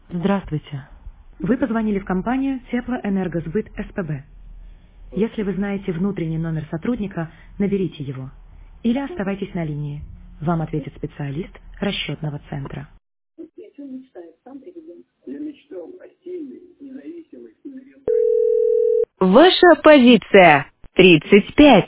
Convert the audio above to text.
Здравствуйте. Вы позвонили в компанию Теплоэнергосбыт СПБ. Если вы знаете внутренний номер сотрудника, наберите его. Или оставайтесь на линии. Вам ответит специалист расчетного центра. Ваша позиция 35.